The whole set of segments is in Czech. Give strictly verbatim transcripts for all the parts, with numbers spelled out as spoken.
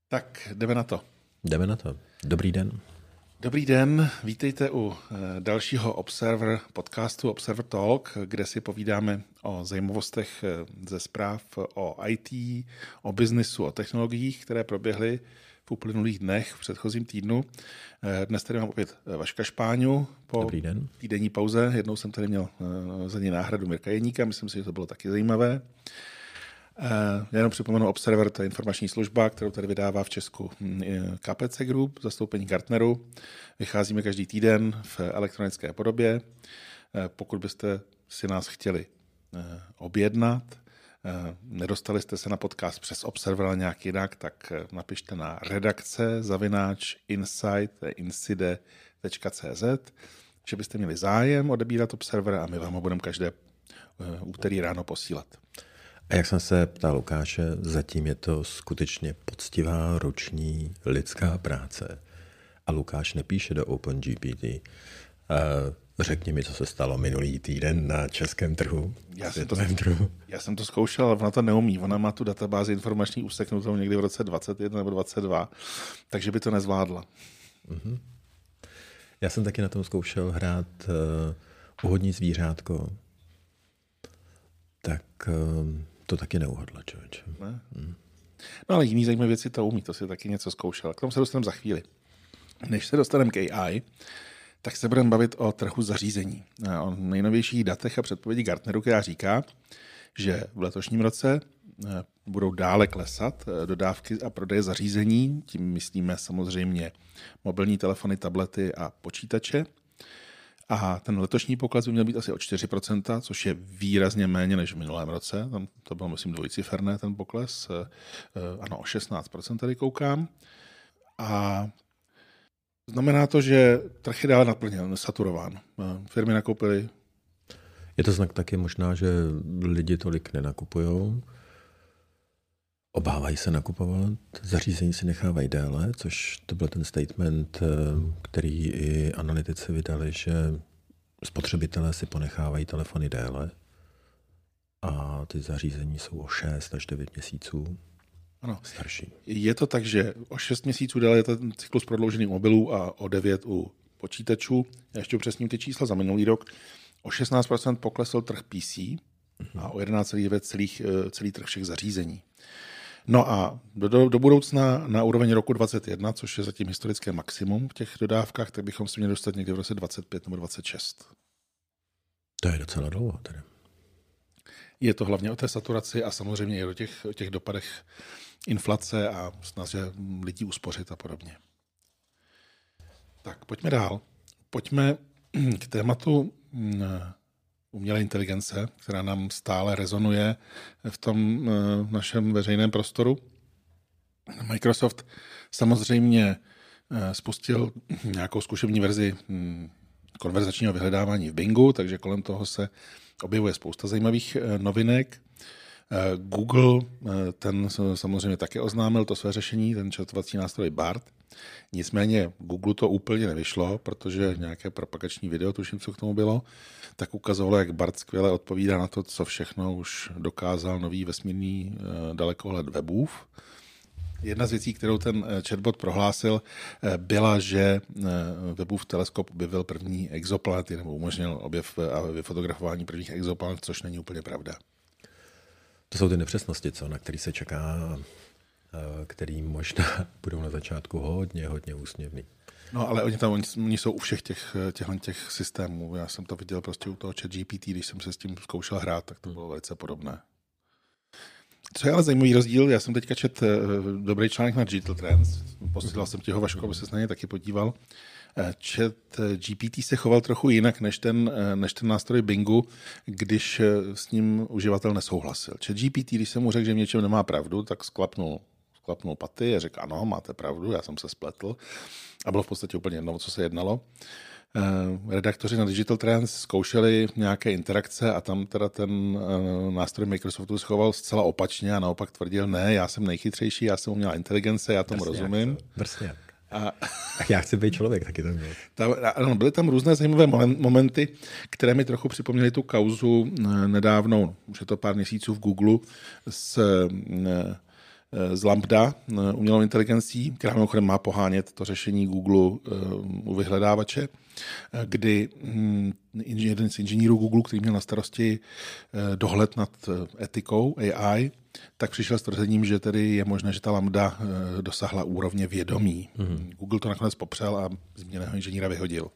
Tak, jdeme na to. Jdeme na to. Dobrý den. Dobrý den, vítejte u dalšího Observer podcastu Observer Talk, kde si povídáme o zajímavostech ze zpráv o í té, o biznisu, o technologiích, které proběhly v uplynulých dnech, v předchozím týdnu. Dnes tady mám opět Vaška Špáňu po týdenní pauze. Jednou jsem tady měl za ní náhradu Mirka Jeníka, myslím si, že to bylo taky zajímavé. Já jenom připomenu Observer, to je informační služba, kterou tady vydává v Česku K P C Group, zastoupení Gartneru. Vycházíme každý týden v elektronické podobě. Pokud byste si nás chtěli objednat, nedostali jste se na podcast přes Observer, ale nějak jinak, tak napište na redakce zavináč insight incide tečka cé zet, že byste měli zájem odebírat Observer a my vám ho budeme každé úterý ráno posílat. A jak jsem se ptal Lukáše, zatím je to skutečně poctivá ruční lidská práce. A Lukáš nepíše do OpenGPT. Řekni mi, co se stalo minulý týden na českém trhu. Já jsem, to, trhu. já jsem to zkoušel, ale ona to neumí. Ona má tu databázi informační useknutou někdy v roce dvacet jedna nebo dvacet dva, takže by to nezvládla. Mm-hmm. Já jsem taky na tom zkoušel hrát uh, uhodní zvířátko. Tak uh, to taky neuhodla, člověče. Ne? Mm. No ale jiný zajímavé věci to umí, to si taky něco zkoušel. K tomu se dostaneme za chvíli. Než se dostaneme k A I, tak se budeme bavit o trhu zařízení. O nejnovějších datech a předpovědi Gartneru, která říká, že v letošním roce budou dále klesat dodávky a prodeje zařízení, tím myslíme samozřejmě mobilní telefony, tablety a počítače. A ten letošní pokles by měl být asi o čtyři procenta, což je výrazně méně než v minulém roce. Tam to bylo, myslím, dvojciferné ten pokles. Ano, o šestnáct procent tady koukám. A znamená to, že trh je dále naplněn, saturován. Firmy nakoupily. Je to znak taky možná, že lidi tolik nenakupujou. Obávají se nakupovat, zařízení si nechávají déle, což to byl ten statement, který i analytici vydali, že spotřebitelé si ponechávají telefony déle a ty zařízení jsou o šest až devět měsíců ano. starší. Je to tak, že o šest měsíců déle je ten cyklus prodloužený u mobilů a o devět u počítačů. Já ještě upřesním ty čísla za minulý rok. O šestnáct procent poklesl trh P C mm-hmm. a o jedenáct celá devět procent celý trh všech zařízení. No a do, do, do budoucna na úroveň roku dvacet jedna, což je zatím historické maximum v těch dodávkách, tak bychom si měli dostat někdy v roce dvacet pět nebo dvacet šest. To je docela dlouho tedy. Je to hlavně o té saturaci a samozřejmě i o těch, o těch dopadech inflace a snaze lidí uspořit a podobně. Tak, pojďme dál. Pojďme k tématu umělé inteligence, která nám stále rezonuje v tom našem veřejném prostoru. Microsoft samozřejmě spustil nějakou zkušební verzi konverzačního vyhledávání v Bingu, takže kolem toho se objevuje spousta zajímavých novinek. Google, ten samozřejmě také oznámil to své řešení, ten četovací nástroj Bard. Nicméně Google to úplně nevyšlo, protože nějaké propagační video, tuším, co k tomu bylo, tak ukazovalo, jak Bard skvěle odpovídá na to, co všechno už dokázal nový vesmírný dalekohled webův. Jedna z věcí, kterou ten chatbot prohlásil, byla, že webův teleskop objevil první exoplanety, nebo umožnil objev a vyfotografování prvních exoplanet, což není úplně pravda. To jsou ty nepřesnosti, co, na který se čeká, který možná budou na začátku hodně, hodně úsměvný. No, ale oni tam oni, oni jsou u všech těch, těch, těch systémů. Já jsem to viděl prostě u toho ChatGPT, když jsem se s tím zkoušel hrát, tak to bylo velice podobné. Co je ale zajímavý rozdíl, já jsem teďka čet dobrý článek na Digital Trends, posílal jsem ti ho, Vaško, aby se na ně taky podíval. Chat G P T se choval trochu jinak než ten, než ten nástroj Bingu, když s ním uživatel nesouhlasil. Chat G P T, když jsem mu řekl, že v něčem nemá pravdu, tak sklapnul, sklapnul paty a řekl, ano, máte pravdu, já jsem se spletl. A bylo v podstatě úplně jedno, co se jednalo. Redaktoři na Digital Trends zkoušeli nějaké interakce a tam teda ten nástroj Microsoftu schoval zcela opačně a naopak tvrdil, ne, já jsem nejchytřejší, já jsem umělá inteligence, já tomu Brzňák, rozumím. Brzňák. A já chci být člověk, taky tam byl. Ano, byly tam různé zajímavé momenty, které mi trochu připomněly tu kauzu nedávnou, už je to pár měsíců v Google, s z Lambda, umělou inteligencí, která mimochodem má pohánět to řešení Google u vyhledávače, kdy jeden z inženýrů Google, který měl na starosti dohled nad etikou A I, tak přišel s tvrzením, že tedy je možné, že ta Lambda dosáhla úrovně vědomí. Mm-hmm. Google to nakonec popřel a zmíněného inženýra vyhodil.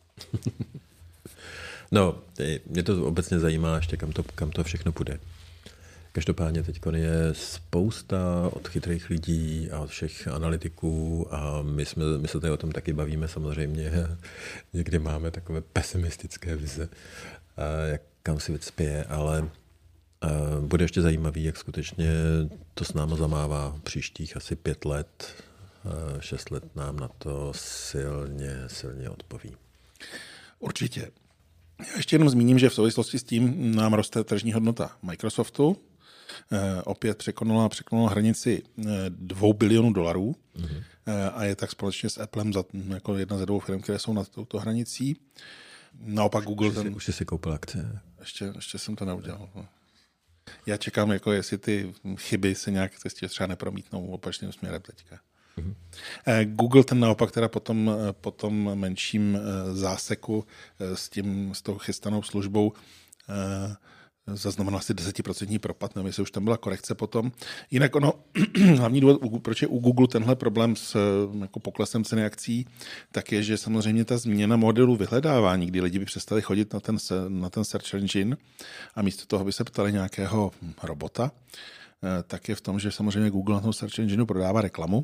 No, mě to obecně zajímá ještě, kam to, kam to všechno půjde. Každopádně teď je spousta od chytrých lidí a od všech analytiků a my, jsme, my se tady o tom taky bavíme samozřejmě. Někdy máme takové pesimistické vize, jak, kam si věc spěje, ale bude ještě zajímavý, jak skutečně to s náma zamává příštích asi pět let, šest let nám na to silně, silně odpoví. Určitě. Já ještě jenom zmíním, že v souvislosti s tím nám roste tržní hodnota Microsoftu. Eh, opět překonala, překonala hranici dvou bilionů dolarů mm-hmm. eh, a je tak společně s Applem za, jako jedna ze dvou firm, které jsou nad touto hranicí. Naopak Google... Už jsi, ten, už jsi si koupil akcie? Ještě, ještě jsem to neudělal. Já čekám, jako jestli ty chyby se nějak třeba nepromítnou opačným směrem teďka. Mm-hmm. Google ten naopak teda potom, potom menším záseku s, tím, s tou chystanou službou zaznamenal asi desetiprocentní propad, nevím, jestli už tam byla korekce potom. Jinak ono, hlavní důvod, proč je u Google tenhle problém s jako poklesem ceny akcí, tak je, že samozřejmě ta změna modelu vyhledávání, kdy lidi by přestali chodit na ten, na ten search engine a místo toho by se ptali nějakého robota, tak je v tom, že samozřejmě Google na tom search engineu prodává reklamu.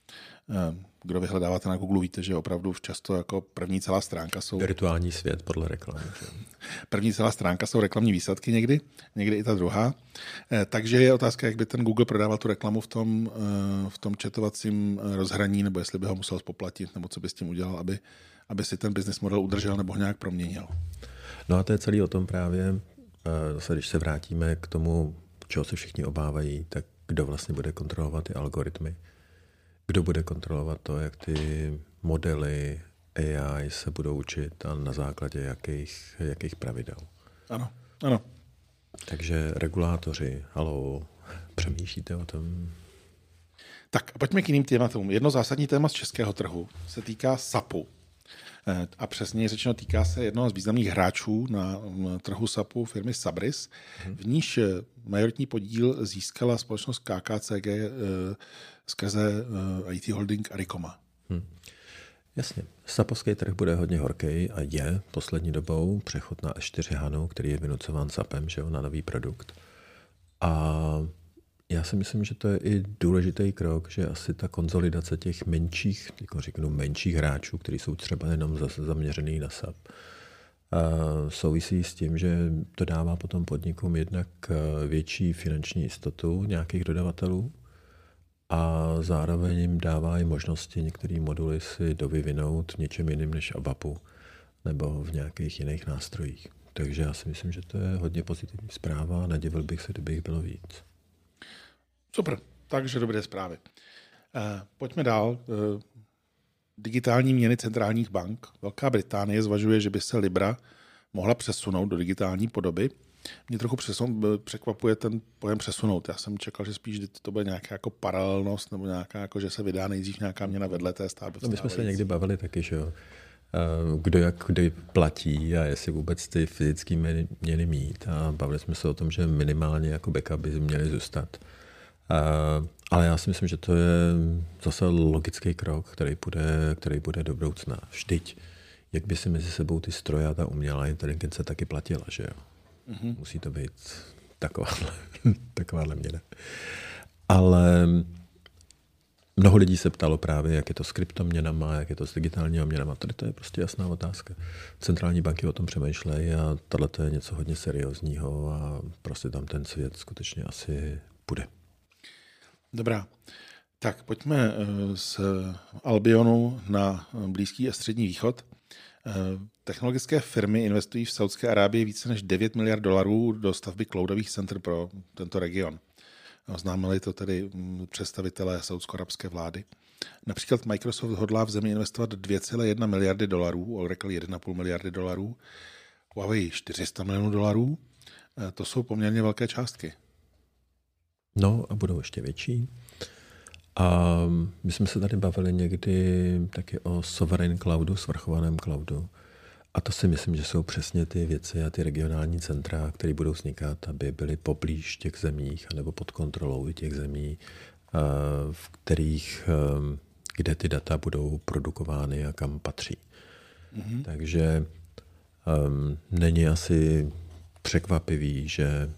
Kdo vyhledáváte na Google, víte, že opravdu často jako první celá stránka jsou... Virtuální svět podle reklamy. První celá stránka jsou reklamní výsledky někdy, někdy i ta druhá. Takže je otázka, jak by ten Google prodával tu reklamu v tom, v tom chatovacím rozhraní, nebo jestli by ho musel spoplatit, nebo co by s tím udělal, aby, aby si ten business model udržel nebo ho nějak proměnil. No a to je celý o tom právě, zase když se vrátíme k tomu, čeho se všichni obávají, tak kdo vlastně bude kontrolovat ty algoritmy. Kdo bude kontrolovat to, jak ty modely A I se budou učit a na základě jakých, jakých pravidel. Ano, ano. Takže regulátoři, halo, přemýšlíte o tom? Tak a pojďme k jiným tématům. Jedno zásadní téma z českého trhu se týká SAPu. A přesně řečeno týká se jednoho z významných hráčů na trhu SAPu, firmy Sabris, hmm. v níž majoritní podíl získala společnost K K C G skrze I T Holding Arikoma. Hmm. Jasně. Sapovský trh bude hodně horký a je poslední dobou přechod na S čtyři Hanu, který je vynucován Sapem, že jo, na nový produkt. A já si myslím, že to je i důležitý krok, že asi ta konzolidace těch menších, jako řeknu menších hráčů, kteří jsou třeba jenom zaměřený na SAP, souvisí s tím, že to dává potom podnikům jednak větší finanční jistotu nějakých dodavatelů a zároveň jim dává i možnosti některé moduly si dovyvinout něčem jiným než ABAPu nebo v nějakých jiných nástrojích. Takže já si myslím, že to je hodně pozitivní zpráva a nedivil bych se, kdyby jich bylo víc. Super, takže dobré zprávy. Eh, pojďme dál. Eh, digitální měny centrálních bank. Velká Británie zvažuje, že by se Libra mohla přesunout do digitální podoby. Mě trochu přesun, překvapuje ten pojem přesunout. Já jsem čekal, že spíš to bude nějaká jako paralelnost nebo nějaká, jako, že se vydá nejdřív nějaká měna vedle té stávající. No, my jsme se někdy bavili taky, že jo. Kdo jak kdy platí a jestli vůbec ty fyzické měny mít. A bavili jsme se o tom, že minimálně jako backup by měly zůstat. Uh, ale já si myslím, že to je zase logický krok, který bude, který bude do budoucna. Vždyť, jak by si mezi sebou ty stroje a ta umělá inteligence taky platila, že jo? Mm-hmm. Musí to být takováhle, takováhle měna. Ale mnoho lidí se ptalo právě, jak je to s kryptoměnama, jak je to s digitálními měnama. Tady to je prostě jasná otázka. Centrální banky o tom přemýšlejí a tohle je něco hodně seriózního a prostě tam ten svět skutečně asi bude. Dobrá. Tak pojďme z Albionu na Blízký a Střední východ. Technologické firmy investují v Saudské Arábii více než devět miliard dolarů do stavby cloudových center pro tento region. Oznámili to tedy představitelé saudsko-arabské vlády. Například Microsoft hodlá v zemi investovat dvě celá jedna miliardy dolarů, Oracle jedna celá pět miliardy dolarů, Huawei čtyři sta milionů dolarů. To jsou poměrně velké částky. No a budou ještě větší. A my jsme se tady bavili někdy taky o sovereign cloudu, svrchovaném cloudu. A to si myslím, že jsou přesně ty věci a ty regionální centra, které budou vznikat, aby byly poblíž těch zemích anebo pod kontrolou těch zemí, v kterých, kde ty data budou produkovány a kam patří. Mm-hmm. Takže um, není asi překvapivý, že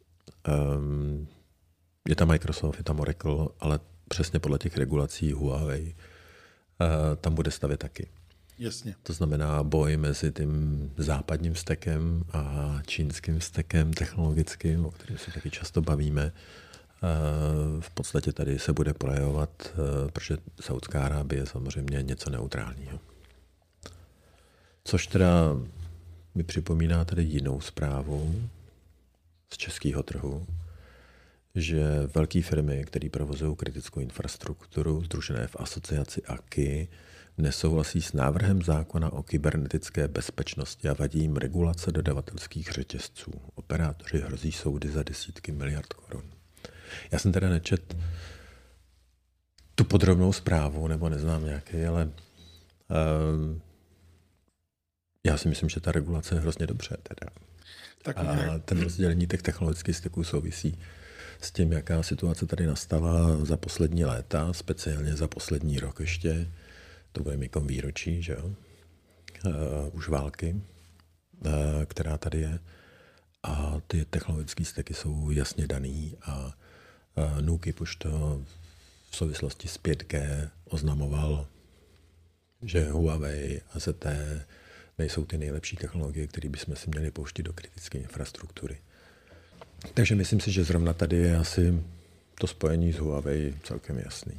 um, je tam Microsoft, je tam Oracle, ale přesně podle těch regulací Huawei uh, tam bude stavět taky. Jasně. To znamená boj mezi tím západním stekem a čínským stekem technologickým, o kterém se taky často bavíme. V podstatě tady se bude projevovat, protože Saudská Arábie je samozřejmě něco neutrálního. Což teda mi připomíná tady jinou zprávu z českého trhu, že velké firmy, které provozují kritickou infrastrukturu, sdružené v asociaci A K I, nesouhlasí s návrhem zákona o kybernetické bezpečnosti a vadí jim regulace dodavatelských řetězců. Operátoři hrozí soudy za desítky miliard korun. Já jsem teda nečet tu podrobnou zprávu, nebo neznám nějaký, ale um, já si myslím, že ta regulace je hrozně dobře. Teda. Tak a ten rozdělení těch technologických styků souvisí s tím, jaká situace tady nastala za poslední léta, speciálně za poslední rok ještě. To bude mít výročí, že jo? Uh, už války, uh, která tady je. A ty technologické steky jsou jasně daný a uh, Nukip už to v souvislosti s pět G oznamoval, že Huawei a Z T nejsou ty nejlepší technologie, které bychom si měli pouštět do kritické infrastruktury. Takže myslím si, že zrovna tady je asi to spojení s Huawei celkem jasný.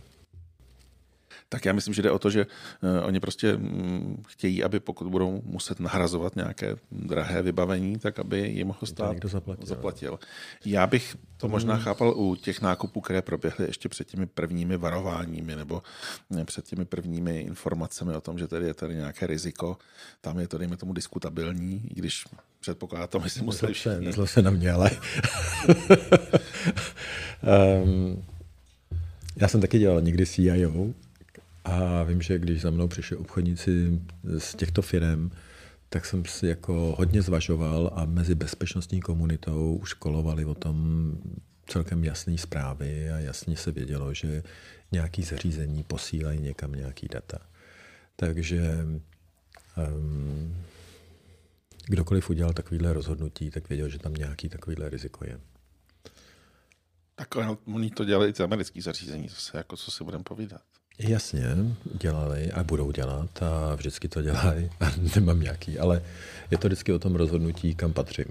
Tak já myslím, že jde o to, že uh, oni prostě um, chtějí, aby pokud budou muset nahrazovat nějaké drahé vybavení, tak aby jim ho stát zaplatil. zaplatil. Já bych to možná chápal u těch nákupů, které proběhly ještě před těmi prvními varováními nebo před těmi prvními informacemi o tom, že tady je tady nějaké riziko. Tam je to, dejme tomu, diskutabilní, i když předpokládá to, my si museli všichni. Nezlob se na mě, ale... um, já jsem taky dělal někdy C I O, a vím, že když za mnou přišli obchodníci z těchto firem, tak jsem si jako hodně zvažoval a mezi bezpečnostní komunitou už kolovali o tom celkem jasné zprávy a jasně se vědělo, že nějaké zařízení posílají někam nějaký data. Takže um, kdokoliv udělal takovýhle rozhodnutí, tak věděl, že tam nějaký takovýhle riziko je. Tak oni to dělali i americké zařízení, zase, jako co si budeme povídat. Jasně, dělali a budou dělat a vždycky to dělají a nemám nějaký, ale je to vždycky o tom rozhodnutí, kam patřím.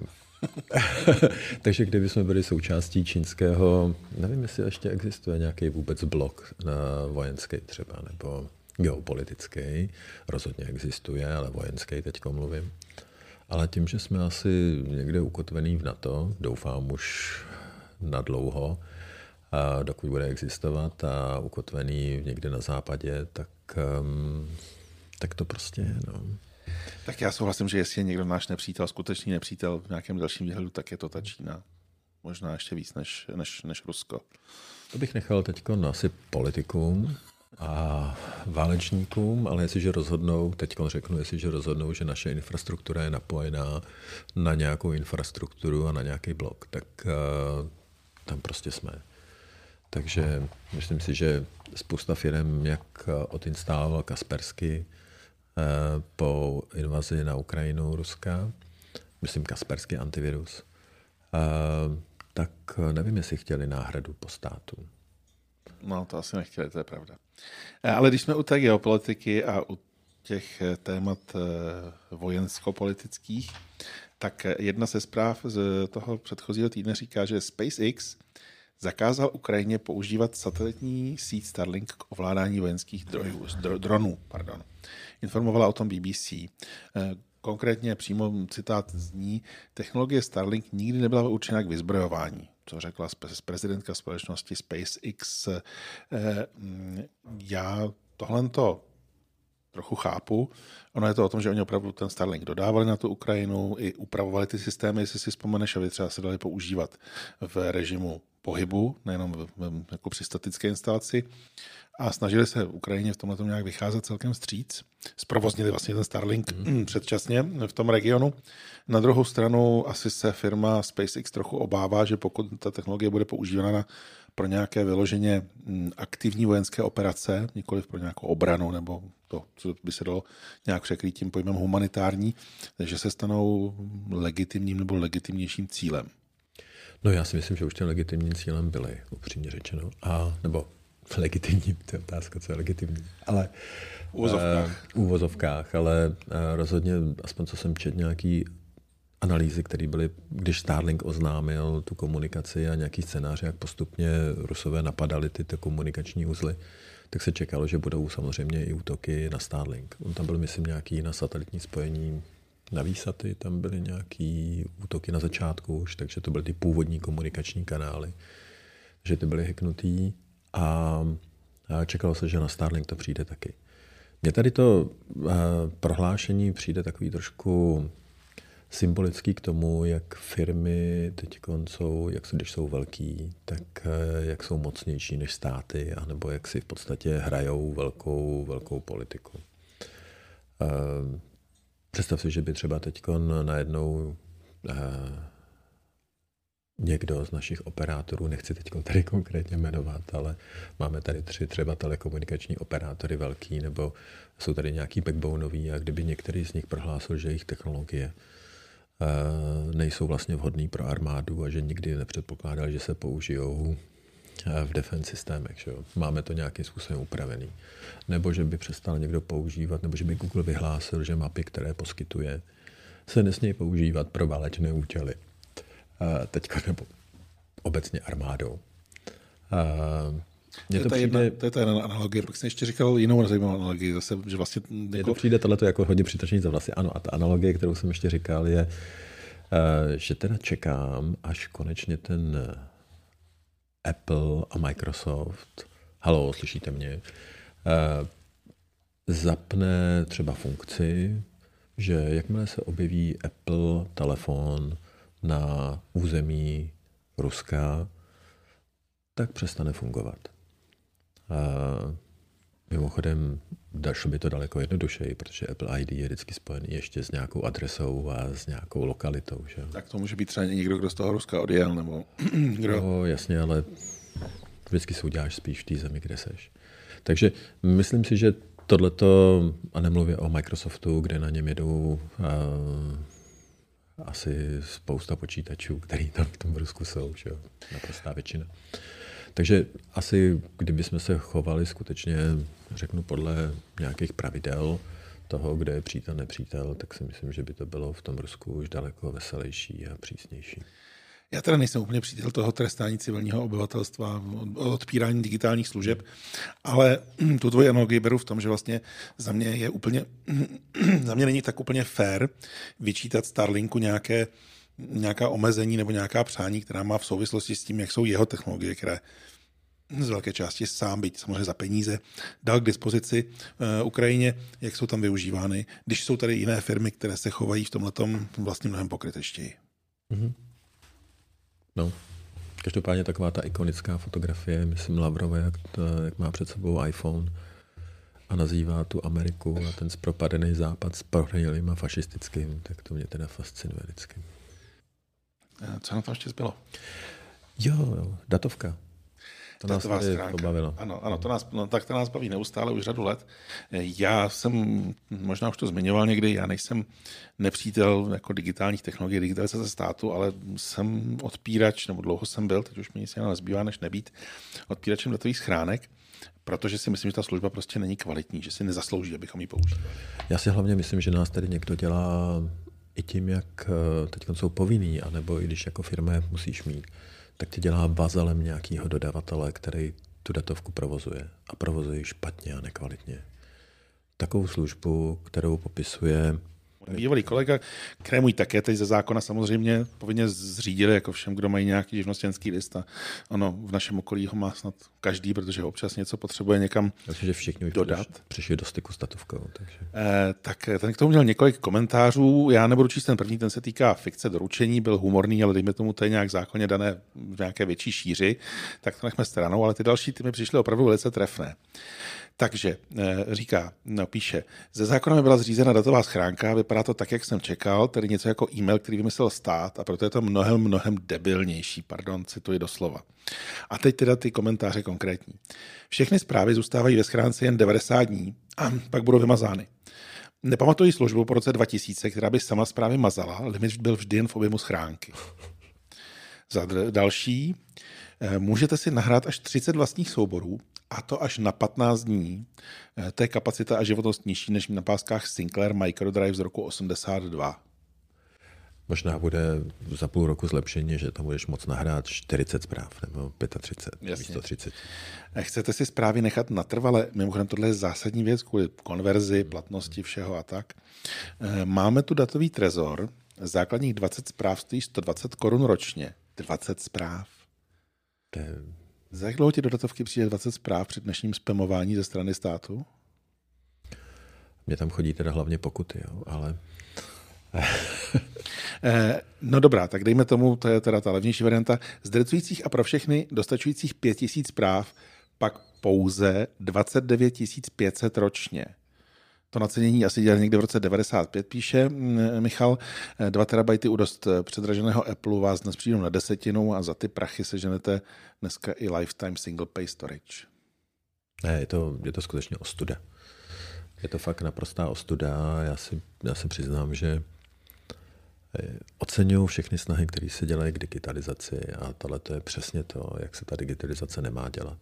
Takže kdyby jsme byli součástí čínského, nevím, jestli ještě existuje nějaký vůbec blok na vojenský třeba, nebo geopolitický, rozhodně existuje, ale vojenský teďko mluvím. Ale tím, že jsme asi někde ukotvený v NATO, doufám už na dlouho, a dokud bude existovat a ukotvený někde na západě, tak, um, tak to prostě je. No. Tak já souhlasím, že jestli je někdo náš nepřítel, skutečný nepřítel v nějakém dalším výhledu, tak je to ta Čína. Možná ještě víc než, než, než Rusko. To bych nechal teďko asi politikům a válečníkům, ale jestliže rozhodnou, teďko řeknu, jestliže rozhodnou, že naše infrastruktura je napojená na nějakou infrastrukturu a na nějaký blok, tak uh, tam prostě jsme. Takže myslím si, že spousta firem, jak odinstaloval Kaspersky po invazi na Ukrajinu Ruska, myslím Kaspersky antivirus, tak nevím, jestli chtěli náhradu po státu. No, to asi nechtěli, to je pravda. Ale když jsme u té geopolitiky a u těch témat vojensko-politických, tak jedna ze zpráv z toho předchozího týdne říká, že SpaceX zakázal Ukrajině používat satelitní síť Starlink k ovládání vojenských drojů, dronů. Pardon. Informovala o tom B B C. Konkrétně přímo citát zní, technologie Starlink nikdy nebyla určena k vyzbrojování, co řekla prezidentka společnosti SpaceX. Já tohle to trochu chápu. Ono je to o tom, že oni opravdu ten Starlink dodávali na tu Ukrajinu i upravovali ty systémy, jestli si vzpomeneš, aby třeba se dali používat v režimu pohybu, nejenom v, v, jako při statické instalaci. A snažili se Ukrajině v tomhle nějak vycházet celkem vstříc. Zprovoznili vlastně ten Starlink mm. předčasně v tom regionu. Na druhou stranu asi se firma SpaceX trochu obává, že pokud ta technologie bude používána pro nějaké vyloženě aktivní vojenské operace, nikoliv pro nějakou obranu nebo to, co by se dalo nějak překrýt tím pojmem humanitární, takže se stanou legitimním nebo legitimnějším cílem. No já si myslím, že už těm legitimním cílem byly, upřímně řečeno. A nebo legitimní, to je otázka, co je legitimní. Ale v uvozovkách. Uh, uvozovkách, ale uh, rozhodně, aspoň co jsem četl, nějaký analýzy, které byly, když Starlink oznámil tu komunikaci a nějaký scénář, jak postupně Rusové napadali ty, ty komunikační uzly, tak se čekalo, že budou samozřejmě i útoky na Starlink. On tam byl, myslím, nějaký na satelitní spojení na výsaty, tam byly nějaký útoky na začátku už, takže to byly ty původní komunikační kanály, že ty byly hacknutý a čekalo se, že na Starlink to přijde taky. Mně tady to uh, prohlášení přijde takový trošku symbolický k tomu, jak firmy teď jsou, jak jsou, když jsou velký, tak jak jsou mocnější než státy, anebo jak si v podstatě hrajou velkou, velkou politiku. Představ si, že by třeba teď najednou někdo z našich operátorů, nechci teď tady konkrétně jmenovat, ale máme tady tři třeba telekomunikační operátory velký, nebo jsou tady nějaký backboneový, a kdyby některý z nich prohlásil, že jejich technologie nejsou vlastně vhodný pro armádu a že nikdy nepředpokládal, že se použijou v defense systémech. Že jo? Máme to nějakým způsobem upravený. Nebo že by přestal někdo používat, nebo že by Google vyhlásil, že mapy, které poskytuje, se nesmějí používat pro válečné účely. Teďka nebo obecně armádou. To je, to, přijde, jedna, to je ta analogie, pak jsem ještě říkal jinou zajímavou analogii. Zase, že vlastně jako... Je to přijde tohleto jako hodně přitažení za vlasy. Ano, a ta analogie, kterou jsem ještě říkal, je, že teda čekám, až konečně ten Apple a Microsoft, halo, slyšíte mě, zapne třeba funkci, že jakmile se objeví Apple telefon na území Ruska, tak přestane fungovat. A mimochodem, šlo by to daleko jednodušeji, protože Apple I D je vždycky spojený ještě s nějakou adresou a s nějakou lokalitou. Že? Tak to může být třeba někdo, kdo z toho Ruska odjel, nebo kdo? No, jasně, ale vždycky se uděláš spíš v té zemi, kde seš. Takže myslím si, že tohleto, a nemluvě o Microsoftu, kde na něm jedou a, asi spousta počítačů, který tam v tom Rusku jsou, že? Naprostá většina. Takže asi, kdybychom se chovali skutečně, řeknu, podle nějakých pravidel toho, kde je přítel, nepřítel, tak si myslím, že by to bylo v tom Rusku už daleko veselější a přísnější. Já teda nejsem úplně přítel toho trestání civilního obyvatelstva, odpírání digitálních služeb, ale tu tvoji analogii beru v tom, že vlastně za mě je úplně, za mě není tak úplně fair vyčítat Starlinku nějaké, nějaká omezení nebo nějaká přání, která má v souvislosti s tím, jak jsou jeho technologie, které z velké části sám, byť samozřejmě za peníze, dal k dispozici uh, Ukrajině, jak jsou tam využívány, když jsou tady jiné firmy, které se chovají v tomhletom vlastně mnohem pokrytečtěji. Mm-hmm. No, každopádně taková ta ikonická fotografie, myslím Lavrové, jak, to, jak má před sebou iPhone a nazývá tu Ameriku a ten zpropadený západ s prohnilým a fašistickým, tak to mě teda fascinuje vždycky. Co na to ještě zbylo? Jo, jo, datovka. To nás tady pobavilo. Ano, ano, to nás, no, tak to nás baví neustále už řadu let. Já jsem, možná už to zmiňoval někdy, já nejsem nepřítel jako digitálních technologií, digitalizace státu, ale jsem odpírač, nebo dlouho jsem byl, teď už mi nic jiného nezbývá, než nebýt odpíračem datových schránek, protože si myslím, že ta služba prostě není kvalitní, že si nezaslouží, abychom ji používali. Já si hlavně myslím, že nás tady někdo dělá i tím, jak teď jsou povinný, anebo i když jako firma musíš mít, tak tě dělá vazalem nějakého dodavatele, který tu datovku provozuje. A provozuje špatně a nekvalitně. Takovou službu, kterou popisuje bývalý kolega, kterému ji také teď ze zákona samozřejmě povinně zřídili, jako všem, kdo mají nějaký živnostenský list. A ono v našem okolí ho má snad každý, protože občas něco potřebuje někam že všichni dodat. Přišli do styku s datovkou. Takže. Eh, tak ten k tomu měl několik komentářů. Já nebudu číst ten první, ten se týká fikce doručení, byl humorný, ale dejme tomu, to je nějak zákonně dané v nějaké větší šíři, tak to nechme stranou, ale ty další ty mi přišly opravdu velice trefné. Takže říká, no, píše, ze zákona byla zřízena datová schránka, vypadá to tak, jak jsem čekal, tedy něco jako e-mail, který vymyslel stát a proto je to mnohem, mnohem debilnější, pardon, cituji doslova. A teď teda ty komentáře konkrétní. Všechny zprávy zůstávají ve schránce jen devadesát dní a pak budou vymazány. Nepamatuji službu po roce dva tisíce, která by sama zprávy mazala, limit byl vždy jen v objemu schránky. Za další, můžete si nahrát až třicet vlastních souborů, a to až na patnáct dní. To je kapacita a životnost nižší než na páskách Sinclair Microdrive z roku osmdesát dva. Možná bude za půl roku zlepšení, že tam budeš moc nahrát čtyřicet zpráv nebo třicet pět místo třicet. Chcete si zprávy nechat natrvale? Mimochodem tohle je zásadní věc kvůli konverzi, platnosti, všeho a tak. Máme tu datový trezor. Základních dvacet zpráv stojí sto dvacet korun ročně. dvacet zpráv. To je... Za jak dlouho ti do datovky přijde dvacet zpráv při dnešním spamování ze strany státu? Mně tam chodí teda hlavně pokuty, jo, ale... No dobrá, tak dejme tomu, to je teda ta levnější varianta, z drecujících a pro všechny dostačujících pět tisíc zpráv, pak pouze dvacet devět tisíc pět set ročně. To nacenění asi dělali někde v roce devadesát pět, píše Michal. dva terabajty u dost předraženého Apple vás dnes přijdou na desetinu a za ty prachy seženete dneska i lifetime single pay storage. Ne, je to, je to skutečně ostuda. Je to fakt naprostá ostuda. Já si, já si přiznám, že oceňuji všechny snahy, které se dělají k digitalizaci a tohle to je přesně to, jak se ta digitalizace nemá dělat.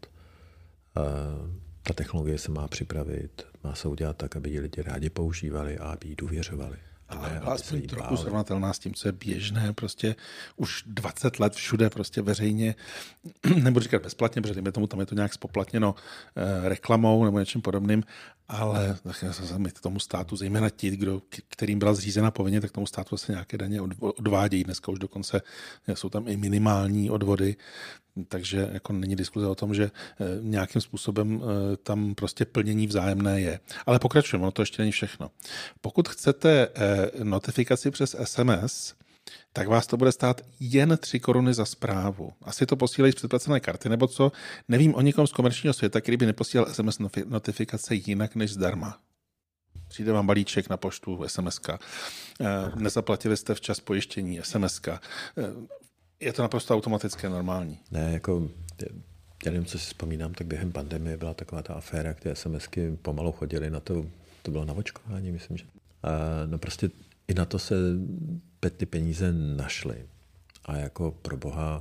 Ta technologie se má připravit, má se udělat tak, aby ji lidi rádi používali a aby ji důvěřovali. Ale byla aspoň trochu srovnatelná s tím, co je běžné, prostě už dvacet let všude prostě veřejně, nebudu říkat bezplatně, protože dejme tomu, tam je to nějak spoplatněno eh, reklamou nebo něčím podobným, ale k tomu státu, zejména ti, kdo, kterým byla zřízena povinně, tak tomu státu se nějaké daně odvádějí. Dneska už dokonce jsou tam i minimální odvody, takže jako není diskuze o tom, že nějakým způsobem tam prostě plnění vzájemné je. Ale pokračujeme, ono to ještě není všechno. Pokud chcete notifikaci přes es em es, tak vás to bude stát jen tři koruny za zprávu. Asi to posílají z předplacené karty, nebo co? Nevím o nikom z komerčního světa, který by neposílal es em es notifikace jinak než zdarma. Přijde vám balíček na poštu, es em eska. Nezaplatili jste včas pojištění, es em eska. Je to naprosto automatické, normální. Ne, jako, já nevím, co si vzpomínám, tak během pandemie byla taková ta aféra, kde es em esky pomalu chodily na to, to bylo na očkování, myslím, že. A no prostě i na to se ty peníze našly. A jako pro boha,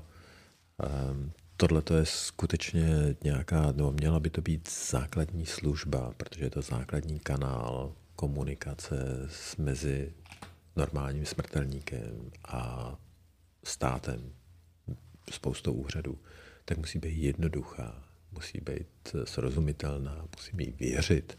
tohle to je skutečně nějaká, no měla by to být základní služba, protože je to základní kanál komunikace mezi normálním smrtelníkem a státem, spoustou úřadů, tak musí být jednoduchá, musí být srozumitelná, musí jí věřit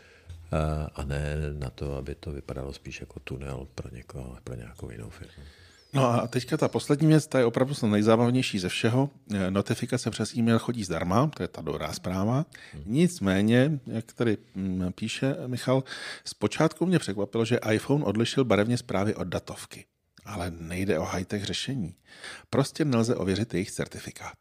a ne na to, aby to vypadalo spíš jako tunel pro někoho, pro nějakou jinou firmu. No a teďka ta poslední věc, ta je opravdu nejzábavnější ze všeho. Notifikace přes e-mail chodí zdarma, to je ta dobrá zpráva. Hmm. Nicméně, jak tady píše Michal, zpočátku mě překvapilo, že iPhone odlišil barevně zprávy od datovky. Ale nejde o high-tech řešení. Prostě nelze ověřit jejich certifikát.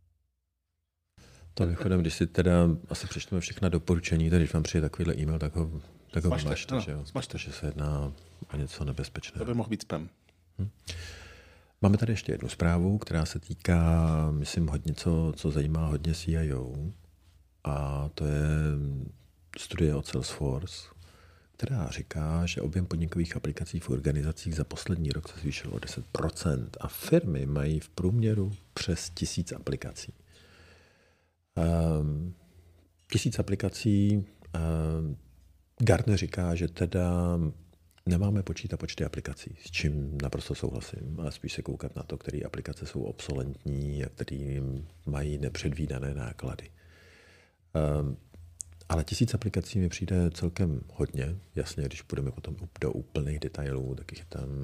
To vychodem, když si teda asi přečteme všechna doporučení, tak když vám přijde takovýhle e-mail, tak ho, tak ho smažte, že, že se jedná o něco nebezpečného. To by mohl být spam. Hm. Máme tady ještě jednu zprávu, která se týká, myslím, hodně co, co zajímá hodně C I O. A to je studie od Salesforce, která říká, že objem podnikových aplikací v organizacích za poslední rok se zvýšil o deset procent a firmy mají v průměru přes tisíc aplikací. Um, tisíc aplikací. Um, Gartner říká, že teda nemáme počítat počty aplikací, s čím naprosto souhlasím, ale spíš se koukat na to, které aplikace jsou obsolentní a které mají nepředvídané náklady. Um, Ale tisíc aplikací mi přijde celkem hodně. Jasně, když půjdeme potom do úplných detailů, tak je tam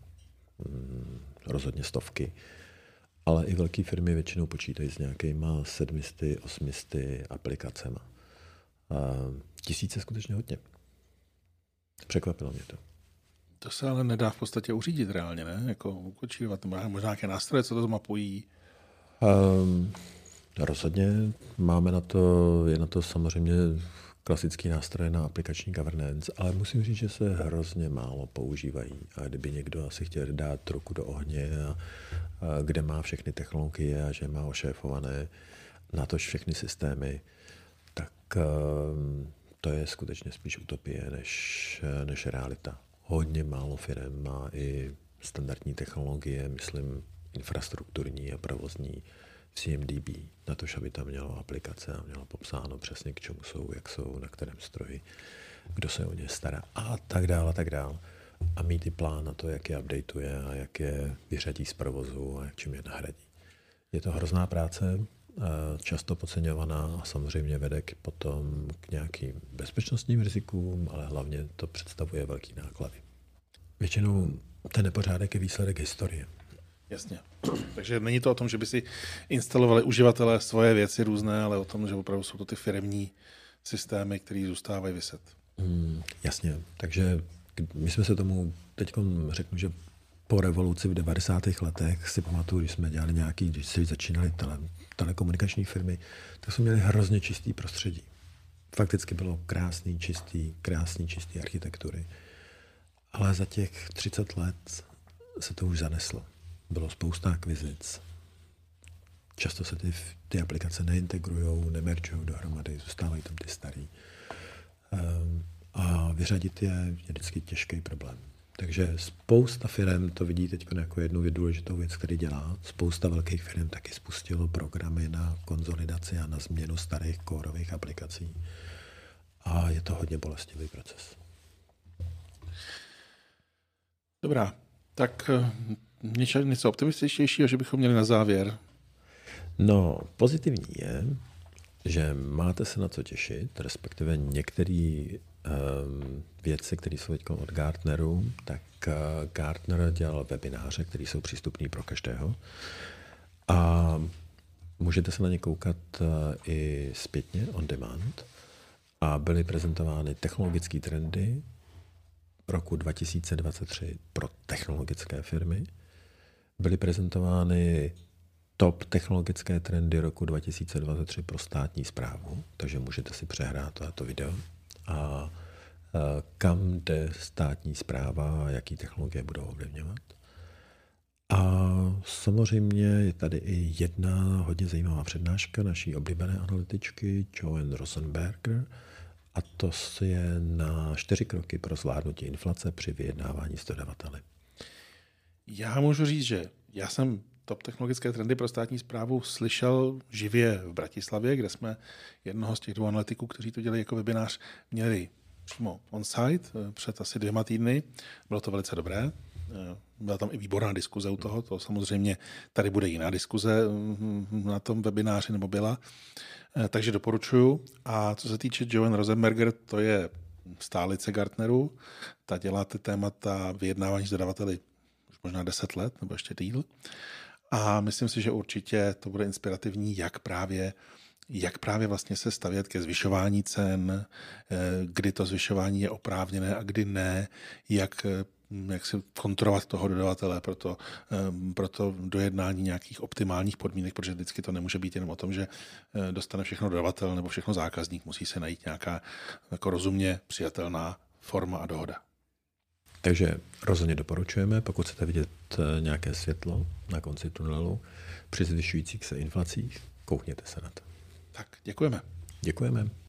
mm, rozhodně stovky. Ale i velké firmy většinou počítají s nějakýma sedmisty, osmisty aplikacema. A tisíce skutečně hodně. Překvapilo mě to. To se ale nedá v podstatě uřídit reálně, ne? Jako ukočírovat, možná nějaké nástroje, co to mapují? Um, rozhodně máme na to, je na to samozřejmě klasický nástroj na aplikační governance, ale musím říct, že se hrozně málo používají. A kdyby někdo asi chtěl dát ruku do ohně, a, a kde má všechny technologie a že má ošéfované na to všechny systémy, tak um, to je skutečně spíš utopie než, než realita. Hodně málo firm má i standardní technologie, myslím infrastrukturní a provozní v C M D B, na to, aby tam mělo aplikace a mělo popsáno přesně, k čemu jsou, jak jsou, na kterém stroji, kdo se o ně stará a tak dále, a tak dále. A mít i plán na to, jak je updateuje a jak je vyřadí z provozu a jak čím je nahradí. Je to hrozná práce, často podceňovaná a samozřejmě vede k potom k nějakým bezpečnostním rizikům, ale hlavně to představuje velký náklady. Většinou ten nepořádek je výsledek historie. Jasně. Takže není to o tom, že by si instalovali uživatelé svoje věci různé, ale o tom, že opravdu jsou to ty firemní systémy, které zůstávají viset. Mm, jasně. Takže my jsme se tomu teď řeknu, že po revoluci v devadesátých letech si pamatuju, když jsme dělali nějaký, když si začínali tele, telekomunikační firmy, tak jsme měli hrozně čistý prostředí. Fakticky bylo krásný, čistý, krásný, čistý architektury. Ale za těch třicet let se to už zaneslo. Bylo spousta akvizic. Často se ty, ty aplikace neintegrujou, nemerčují dohromady, zůstávají tam ty starý. Um, a vyřadit je je vždycky těžký problém. Takže spousta firm to vidí teď jako jednu důležitou věc, který dělá. Spousta velkých firm taky spustilo programy na konzolidaci a na změnu starých kórových aplikací. A je to hodně bolestivý proces. Dobrá, tak něco, něco optimističtějšího, že bychom měli na závěr. No, pozitivní je, že máte se na co těšit, respektive některé um, věci, které jsou teď od Gartneru, tak uh, Gartner dělal webináře, které jsou přístupné pro každého. A můžete se na ně koukat uh, i zpětně, on demand. A byly prezentovány technologické trendy roku dva tisíce dvacet tři pro technologické firmy. Byly prezentovány top technologické trendy roku dva tisíce dvacet tři pro státní správu, takže můžete si přehrát to video. A kam jde státní správa a jaký technologie budou ovlivňovat. A samozřejmě je tady i jedna hodně zajímavá přednáška naší oblíbené analytičky Joanne Rosenberger, a to je na čtyři kroky pro zvládnutí inflace při vyjednávání s dodavateli. Já můžu říct, že já jsem top technologické trendy pro státní správu slyšel živě v Bratislavě, kde jsme jednoho z těch dvou analytiků, kteří to dělají jako webinář, měli přímo on-site před asi dvěma týdny. Bylo to velice dobré. Byla tam i výborná diskuze u toho. To samozřejmě tady bude jiná diskuze na tom webináři, nebo byla. Takže doporučuju. A co se týče Joanne Rosenberger, to je stálice Gartneru. Ta dělá ty témata vyjednávání s dodavateli už možná deset let, nebo ještě díl. A myslím si, že určitě to bude inspirativní, jak právě jak právě vlastně se stavět ke zvyšování cen, kdy to zvyšování je oprávněné a kdy ne, jak, jak si kontrolovat toho dodavatele pro to, pro to dojednání nějakých optimálních podmínek, protože vždycky to nemůže být jenom o tom, že dostane všechno dodavatel nebo všechno zákazník, musí se najít nějaká jako rozumně přijatelná forma a dohoda. Takže rozhodně doporučujeme, pokud chcete vidět nějaké světlo na konci tunelu při zvyšujících se inflacích, koukněte se na to. Tak, děkujeme. Děkujeme.